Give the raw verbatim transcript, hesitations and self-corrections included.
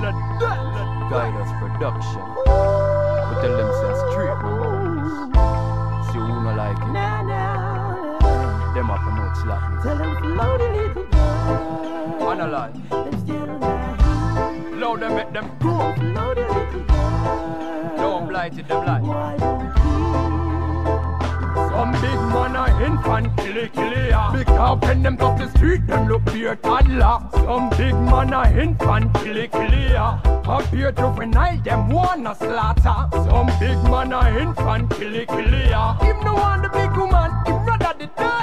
Guide us production. We tell them say straight number one is. See who no like it. Them a promote slackness. Tell them flow the little girl. Analyze. Them still not Loud them, make them go. flow the little girl. Don't blight it, them lie. Why don't you? Some big man a infant killy killy ya. Because when them touch the street, them look pure toddler. Some big man a infant killy killy ya. A pure juvenile, them wanna slaughter. Some big man a infant killy killy ya. Him no want the big woman, him rather the dog.